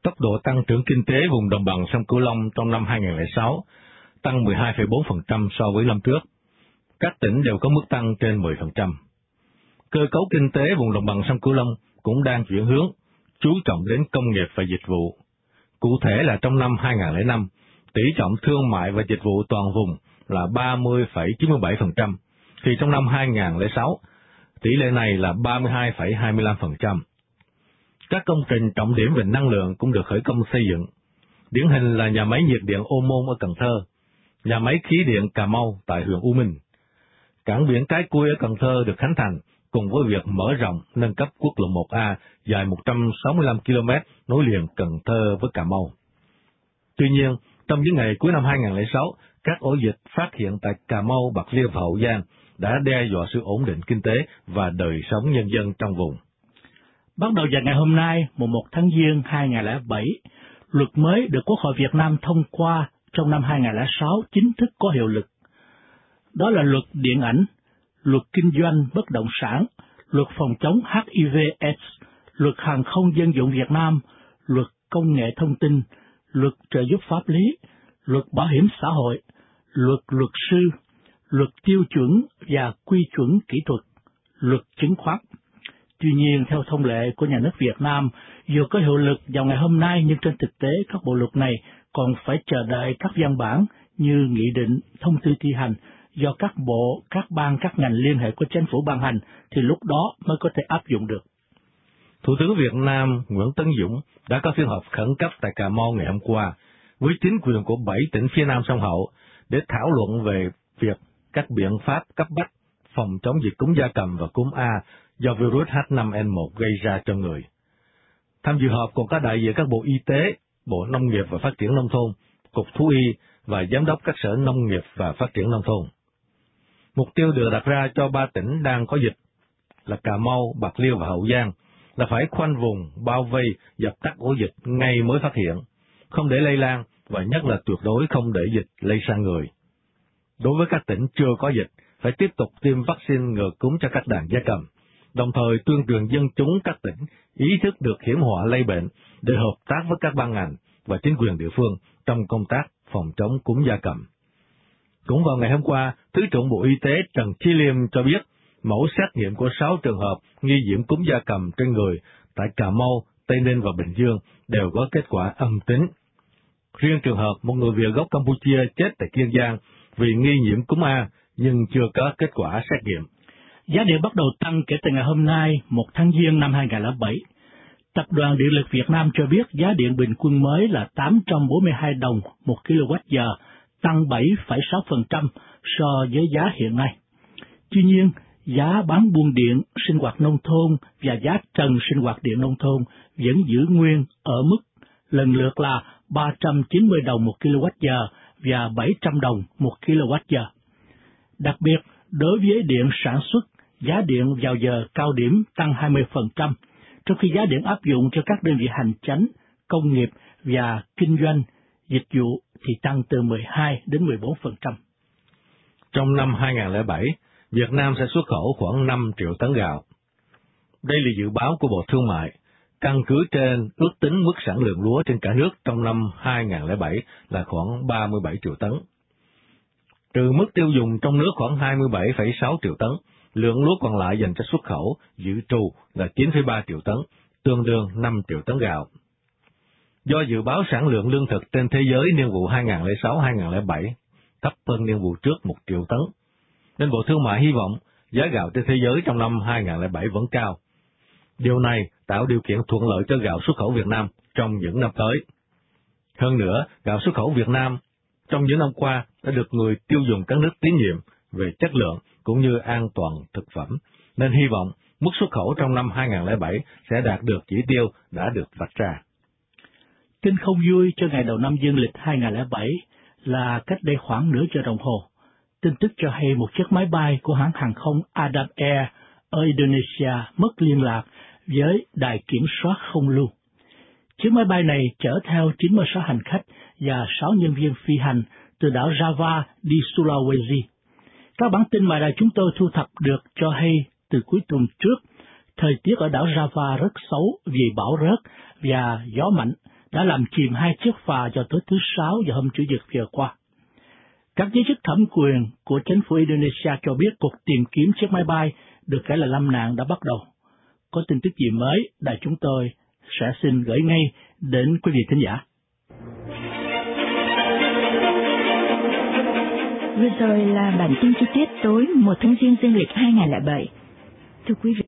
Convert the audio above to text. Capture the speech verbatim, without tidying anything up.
Tốc độ tăng trưởng kinh tế vùng đồng bằng sông Cửu Long trong năm hai không không sáu tăng mười hai phẩy bốn phần trăm so với năm trước. Các tỉnh đều có mức tăng trên mười phần trăm. Cơ cấu kinh tế vùng đồng bằng sông Cửu Long cũng đang chuyển hướng, chú trọng đến công nghiệp và dịch vụ. Cụ thể là trong năm hai không không năm, tỷ trọng thương mại và dịch vụ toàn vùng là ba mươi phẩy chín mươi bảy phần trăm, thì trong năm hai không không sáu, tỷ lệ này là ba mươi hai phẩy hai mươi lăm phần trăm. Các công trình trọng điểm về năng lượng cũng được khởi công xây dựng. Điển hình là nhà máy nhiệt điện Ô Môn ở Cần Thơ, nhà máy khí điện Cà Mau tại huyện U Minh. Cảng biển Cái Cui ở Cần Thơ được khánh thành, cùng với việc mở rộng nâng cấp quốc lộ một A dài một trăm sáu mươi lăm ki lô mét nối liền Cần Thơ với Cà Mau. Tuy nhiên, trong những ngày cuối năm hai không không sáu, các ổ dịch phát hiện tại Cà Mau, Bạc Liêu và Hậu Giang đã đe dọa sự ổn định kinh tế và đời sống nhân dân trong vùng. Bắt đầu vào ngày hôm nay, mùng một tháng Giêng hai nghìn không trăm lẻ bảy, luật mới được Quốc hội Việt Nam thông qua trong năm hai nghìn không trăm lẻ sáu chính thức có hiệu lực. Đó là luật điện ảnh, luật kinh doanh bất động sản, luật phòng chống H I V AIDS, luật hàng không dân dụng Việt Nam, luật công nghệ thông tin, luật trợ giúp pháp lý, luật bảo hiểm xã hội, luật luật sư, luật tiêu chuẩn và quy chuẩn kỹ thuật, luật chứng khoán. Tuy nhiên, theo thông lệ của nhà nước Việt Nam, dù có hiệu lực vào ngày hôm nay, nhưng trên thực tế các bộ luật này còn phải chờ đợi các văn bản như nghị định, thông tư thi hành do các bộ, các ban, các ngành liên hệ của chính phủ ban hành, thì lúc đó mới có thể áp dụng được. Thủ tướng Việt Nam Nguyễn Tấn Dũng đã có phiên họp khẩn cấp tại Cà Mau ngày hôm qua với chính quyền của bảy tỉnh phía Nam sông Hậu để thảo luận về việc các biện pháp cấp bách phòng chống dịch cúm gia cầm và cúm A do virus H năm N một gây ra cho người. Tham dự họp còn có đại diện các bộ Y tế, Bộ Nông nghiệp và Phát triển Nông thôn, Cục Thú y và Giám đốc các sở nông nghiệp và phát triển nông thôn. Mục tiêu được đặt ra cho ba tỉnh đang có dịch là Cà Mau, Bạc Liêu và Hậu Giang là phải khoanh vùng, bao vây, dập tắt ổ dịch ngay mới phát hiện, không để lây lan và nhất là tuyệt đối không để dịch lây sang người. Đối với các tỉnh chưa có dịch, phải tiếp tục tiêm vaccine ngừa cúm cho các đàn gia cầm, đồng thời tuyên truyền dân chúng các tỉnh ý thức được hiểm họa lây bệnh để hợp tác với các ban ngành và chính quyền địa phương trong công tác phòng chống cúm gia cầm. Cũng vào ngày hôm qua, Thứ trưởng Bộ Y tế Trần Chi Liêm cho biết mẫu xét nghiệm của sáu trường hợp nghi nhiễm cúm gia cầm trên người tại Cà Mau, Tây Ninh và Bình Dương đều có kết quả âm tính. Riêng trường hợp một người Việt gốc Campuchia chết tại Kiên Giang vì nghi nhiễm cúm A nhưng chưa có kết quả xét nghiệm. Giá điện bắt đầu tăng kể từ ngày hôm nay, một tháng Giêng năm hai nghìn không trăm lẻ bảy. Tập đoàn Điện lực Việt Nam cho biết giá điện bình quân mới là tám trăm bốn mươi hai đồng một ki lô oát giờ, tăng bảy phẩy sáu phần trăm so với giá hiện nay. Tuy nhiên, giá bán buôn điện sinh hoạt nông thôn và giá trần sinh hoạt điện nông thôn vẫn giữ nguyên ở mức lần lượt là ba trăm chín mươi đồng một ki lô oát giờ và bảy trăm đồng một ki lô oát giờ. Đặc biệt, đối với điện sản xuất, giá điện vào giờ cao điểm tăng hai mươi phần trăm, trong khi giá điện áp dụng cho các đơn vị hành chánh, công nghiệp và kinh doanh, dịch vụ thì tăng từ mười hai đến mười bốn phần trăm. Trong năm hai nghìn không trăm lẻ bảy, Việt Nam sẽ xuất khẩu khoảng năm triệu tấn gạo. Đây là dự báo của Bộ Thương mại, căn cứ trên ước tính mức sản lượng lúa trên cả nước trong năm hai nghìn không trăm lẻ bảy là khoảng ba mươi bảy triệu tấn. Trừ mức tiêu dùng trong nước khoảng hai mươi bảy phẩy sáu triệu tấn, lượng lúa còn lại dành cho xuất khẩu dự trù là chín phẩy ba triệu tấn, tương đương năm triệu tấn gạo. Do dự báo sản lượng lương thực trên thế giới niên vụ hai nghìn không trăm lẻ sáu hai nghìn không trăm lẻ bảy thấp hơn niên vụ trước một triệu tấn, nên Bộ Thương mại hy vọng giá gạo trên thế giới trong năm hai nghìn không trăm lẻ bảy vẫn cao. Điều này tạo điều kiện thuận lợi cho gạo xuất khẩu Việt Nam trong những năm tới. Hơn nữa, gạo xuất khẩu Việt Nam trong những năm qua đã được người tiêu dùng các nước tín nhiệm về chất lượng cũng như an toàn thực phẩm, nên hy vọng mức xuất khẩu trong năm hai nghìn không trăm lẻ bảy sẽ đạt được chỉ tiêu đã được vạch ra. Tin không vui cho ngày đầu năm dương lịch hai nghìn không trăm lẻ bảy là cách đây khoảng nửa giờ đồng hồ, tin tức cho hay một chiếc máy bay của hãng hàng không Adam Air ở Indonesia mất liên lạc với đài kiểm soát không lưu. Chiếc máy bay này chở theo chín mươi sáu hành khách và sáu nhân viên phi hành từ đảo Java đi Sulawesi. Các bản tin mà đài chúng tôi thu thập được cho hay từ cuối tuần trước, thời tiết ở đảo Java rất xấu vì bão rớt và gió mạnh, đã làm chìm hai chiếc phà vào tối thứ Sáu và hôm Chủ nhật vừa qua. Các giới chức thẩm quyền của chính phủ Indonesia cho biết cuộc tìm kiếm chiếc máy bay được kể là lâm nạn đã bắt đầu. Có tin tức gì mới, đài chúng tôi sẽ xin gửi ngay đến quý vị thính giả. Vừa rồi là bản tin chi tiết tối một tháng Giêng dương lịch hai không không bảy. Thưa quý vị,